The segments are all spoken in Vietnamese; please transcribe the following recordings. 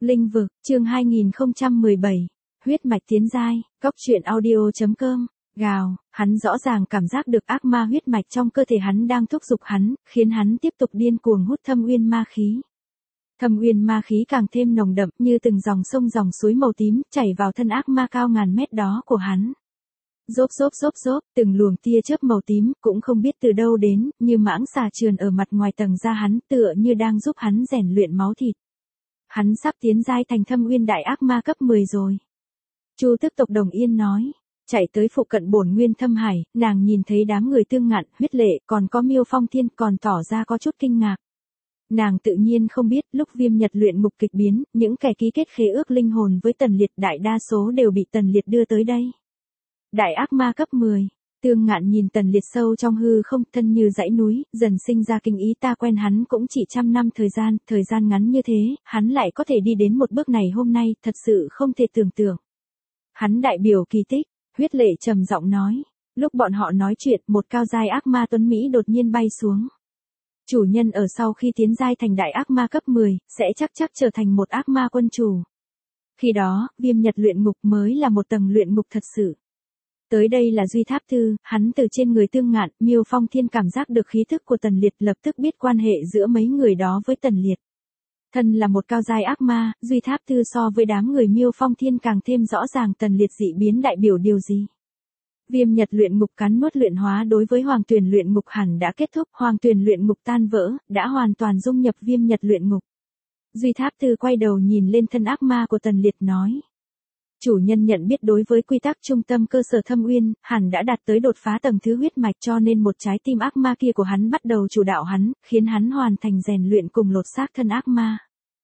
Linh vực, chương 2017. Huyết mạch tiến giai, Cóc truyện audio.com. Gào, hắn rõ ràng cảm giác được ác ma huyết mạch trong cơ thể hắn đang thúc giục hắn, khiến hắn tiếp tục điên cuồng hút thâm uyên ma khí. Thâm uyên ma khí càng thêm nồng đậm như từng dòng sông dòng suối màu tím chảy vào thân ác ma cao ngàn mét đó của hắn. Rốp, từng luồng tia chớp màu tím cũng không biết từ đâu đến, như mãng xà trườn ở mặt ngoài tầng da hắn, tựa như đang giúp hắn rèn luyện máu thịt. Hắn sắp tiến giai thành thâm uyên đại ác ma cấp 10 rồi. Chu tức tộc Đồng Yên nói. Chạy tới phụ cận bổn nguyên thâm hải, nàng nhìn thấy đám người Tương Ngạn, Huyết Lệ, còn có Miêu Phong Thiên còn tỏ ra có chút kinh ngạc. Nàng tự nhiên không biết, lúc Viêm Nhật luyện ngục kịch biến, những kẻ ký kết khế ước linh hồn với Tần Liệt đại đa số đều bị Tần Liệt đưa tới đây. Đại ác ma cấp 10. Tương Ngạn nhìn Tần Liệt sâu trong hư không, thân như dãy núi, dần sinh ra kinh ý, ta quen hắn cũng chỉ 100 năm thời gian ngắn như thế, hắn lại có thể đi đến một bước này hôm nay, thật sự không thể tưởng tượng. Hắn đại biểu kỳ tích, Huyết Lệ trầm giọng nói. Lúc bọn họ nói chuyện, một cao giai ác ma tuấn Mỹ đột nhiên bay xuống. Chủ nhân ở sau khi tiến giai thành đại ác ma cấp 10, sẽ chắc trở thành một ác ma quân chủ. Khi đó, Viêm Nhật luyện ngục mới là một tầng luyện ngục thật sự. Tới đây là Duy Tháp Tư, hắn từ trên người Tương Ngạn, Miêu Phong Thiên cảm giác được khí thức của Tần Liệt, lập tức biết quan hệ giữa mấy người đó với Tần Liệt. Thân là một cao giai ác ma, Duy Tháp Tư so với đám người Miêu Phong Thiên càng thêm rõ ràng Tần Liệt dị biến đại biểu điều gì. Viêm Nhật luyện ngục cắn nuốt luyện hóa đối với Hoàng Tuyền luyện ngục hẳn đã kết thúc, Hoàng Tuyền luyện ngục tan vỡ, đã hoàn toàn dung nhập Viêm Nhật luyện ngục. Duy Tháp Tư quay đầu nhìn lên thân ác ma của Tần Liệt nói. Chủ nhân nhận biết đối với quy tắc trung tâm cơ sở thâm uyên, hẳn đã đạt tới đột phá tầng thứ huyết mạch, cho nên một trái tim ác ma kia của hắn bắt đầu chủ đạo hắn, khiến hắn hoàn thành rèn luyện cùng lột xác thân ác ma.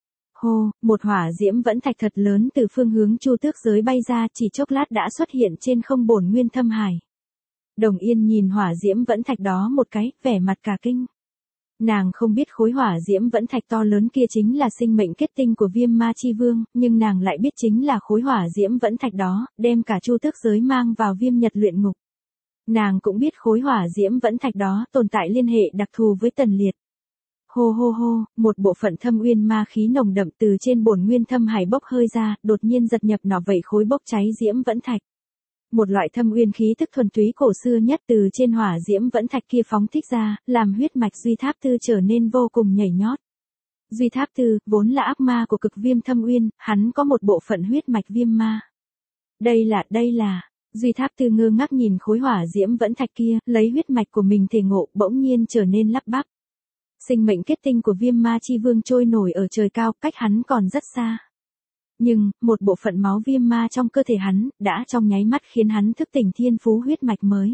Hô, một hỏa diễm vẫn thạch thật lớn từ phương hướng Chu Tước giới bay ra, chỉ chốc lát đã xuất hiện trên không bổn nguyên thâm hải. Đồng Yên nhìn hỏa diễm vẫn thạch đó một cái, vẻ mặt cả kinh. Nàng không biết khối hỏa diễm vẫn thạch to lớn kia chính là sinh mệnh kết tinh của Viêm Ma Chi Vương, nhưng nàng lại biết chính là khối hỏa diễm vẫn thạch đó, đem cả Chu Tước giới mang vào Viêm Nhật luyện ngục. Nàng cũng biết khối hỏa diễm vẫn thạch đó tồn tại liên hệ đặc thù với Tần Liệt. Hô, một bộ phận thâm uyên ma khí nồng đậm từ trên bổn nguyên thâm hải bốc hơi ra, đột nhiên giật nhập nọ vẩy khối bốc cháy diễm vẫn thạch. Một loại thâm uyên khí tức thuần túy cổ xưa nhất từ trên hỏa diễm vẫn thạch kia phóng thích ra, làm huyết mạch Duy Tháp Tư trở nên vô cùng nhảy nhót. Duy Tháp Tư, vốn là ác ma của cực viêm thâm uyên, hắn có một bộ phận huyết mạch viêm ma. Đây là, Duy Tháp Tư ngơ ngác nhìn khối hỏa diễm vẫn thạch kia, lấy huyết mạch của mình thể ngộ, bỗng nhiên trở nên lắp bắp. Sinh mệnh kết tinh của Viêm Ma Chi Vương trôi nổi ở trời cao, cách hắn còn rất xa. Nhưng, một bộ phận máu viêm ma trong cơ thể hắn, đã trong nháy mắt khiến hắn thức tỉnh thiên phú huyết mạch mới.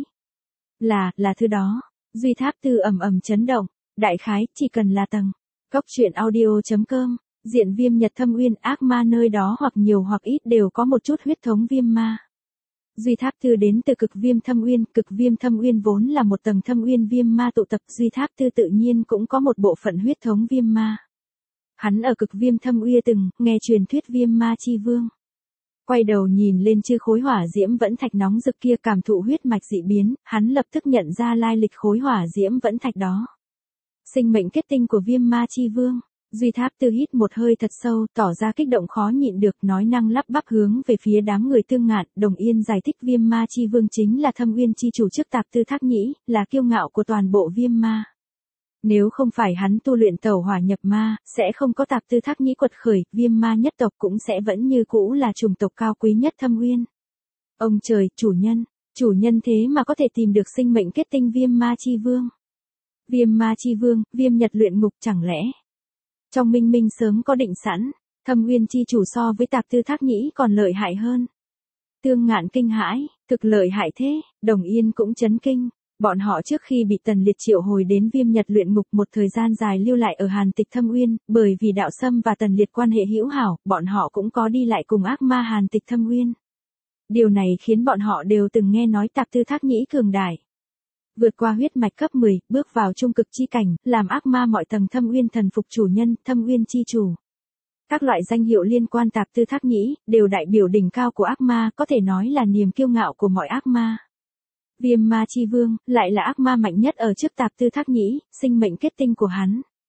Là thứ đó. Duy Tháp Tư ầm chấn động. Đại khái, chỉ cần là tầng. Cóc truyện audio.com. Diện Viêm Nhật thâm uyên ác ma nơi đó hoặc nhiều hoặc ít đều có một chút huyết thống viêm ma. Duy Tháp Tư đến từ cực viêm thâm uyên vốn là một tầng thâm uyên viêm ma tụ tập, Duy Tháp Tư tự nhiên cũng có một bộ phận huyết thống viêm ma. Hắn ở cực viêm thâm uyên từng nghe truyền thuyết Viêm Ma Chi Vương. Quay đầu nhìn lên chư khối hỏa diễm vẫn thạch nóng rực kia, cảm thụ huyết mạch dị biến, hắn lập tức nhận ra lai lịch khối hỏa diễm vẫn thạch đó. Sinh mệnh kết tinh của Viêm Ma Chi Vương. Duy Tháp Tư hít một hơi thật sâu, tỏ ra kích động khó nhịn được, nói năng lắp bắp hướng về phía đám người Tương Ngạn. Đồng Yên giải thích Viêm Ma Chi Vương chính là thâm uyên chi chủ trước Tạp Tư Thác Nhĩ, là kiêu ngạo của toàn bộ viêm ma. Nếu không phải hắn tu luyện tẩu hỏa nhập ma, sẽ không có Tạp Tư Thác Nhĩ quật khởi, viêm ma nhất tộc cũng sẽ vẫn như cũ là chủng tộc cao quý nhất thâm uyên. Ông trời, chủ nhân thế mà có thể tìm được sinh mệnh kết tinh Viêm Ma Chi Vương. Viêm Ma Chi Vương, Viêm Nhật luyện ngục, chẳng lẽ trong minh sớm có định sẵn, thâm uyên chi chủ so với Tạp Tư Thác Nhĩ còn lợi hại hơn. Tương Ngạn kinh hãi, thực lợi hại thế, Đồng Yên cũng chấn kinh. Bọn họ trước khi bị Tần Liệt triệu hồi đến Viêm Nhật luyện ngục một thời gian dài lưu lại ở Hàn Tịch Thâm Uyên, bởi vì Đạo Sâm và Tần Liệt quan hệ hữu hảo, bọn họ cũng có đi lại cùng ác ma Hàn Tịch Thâm Uyên. Điều này khiến bọn họ đều từng nghe nói Tạp Tư Thác Nhĩ cường đại. Vượt qua huyết mạch cấp 10, bước vào trung cực chi cảnh, làm ác ma mọi tầng thâm uyên thần phục chủ nhân, thâm uyên chi chủ. Các loại danh hiệu liên quan Tạp Tư Thác Nhĩ, đều đại biểu đỉnh cao của ác ma, có thể nói là niềm kiêu ngạo của mọi ác ma. Viêm Ma Chi Vương, lại là ác ma mạnh nhất ở trước Tạp Tư Thác Nhĩ, sinh mệnh kết tinh của hắn.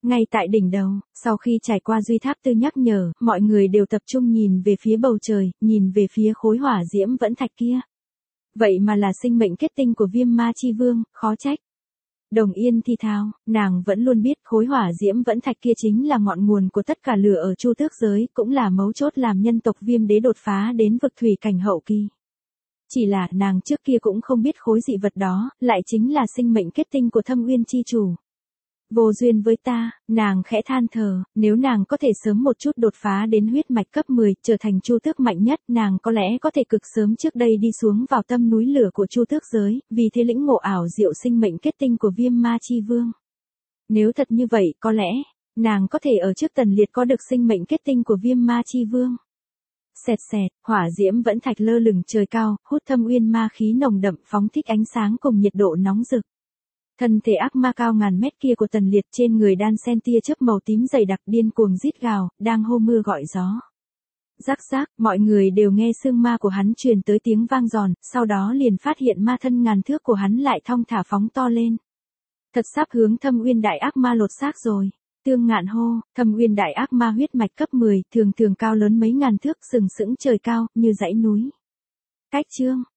Ngay tại đỉnh đầu, sau khi trải qua duy tháp tư nhắc nhở, mọi người đều tập trung nhìn về phía bầu trời, nhìn về phía khối hỏa diễm vẫn thạch kia. Vậy mà là sinh mệnh kết tinh của Viêm Ma Chi Vương, khó trách. Đồng Yên thì thào, nàng vẫn luôn biết khối hỏa diễm vẫn thạch kia chính là ngọn nguồn của tất cả lửa ở Chu Tước giới, cũng là mấu chốt làm nhân tộc Viêm đế đột phá đến vực thủy cảnh hậu kỳ. Chỉ là nàng trước kia cũng không biết khối dị vật đó, lại chính là sinh mệnh kết tinh của Thâm Uyên chi chủ. Vô duyên với ta, nàng khẽ than thở, nếu nàng có thể sớm một chút đột phá đến huyết mạch cấp 10, trở thành Chu Tước mạnh nhất, nàng có lẽ có thể cực sớm trước đây đi xuống vào tâm núi lửa của Chu Tước giới, vì thế lĩnh ngộ ảo diệu sinh mệnh kết tinh của Viêm Ma Chi Vương. Nếu thật như vậy, có lẽ, nàng có thể ở trước Tần Liệt có được sinh mệnh kết tinh của Viêm Ma Chi Vương. Xẹt xẹt, hỏa diễm vẫn thạch lơ lửng trời cao, hút Thâm Uyên ma khí nồng đậm, phóng thích ánh sáng cùng nhiệt độ nóng rực. Thân thể ác ma cao ngàn mét kia của Tần Liệt trên người đan sen tia chớp màu tím dày đặc điên cuồng rít gào, đang hô mưa gọi gió. Rắc rác, mọi người đều nghe xương ma của hắn truyền tới tiếng vang giòn, sau đó liền phát hiện ma thân ngàn thước của hắn lại thong thả phóng to lên. Thật sắp hướng Thâm Uyên đại ác ma lột xác rồi. Tương Ngạn hô, Thâm Uyên đại ác ma huyết mạch cấp 10, thường thường cao lớn mấy ngàn thước, sừng sững trời cao, như dãy núi. Cách chương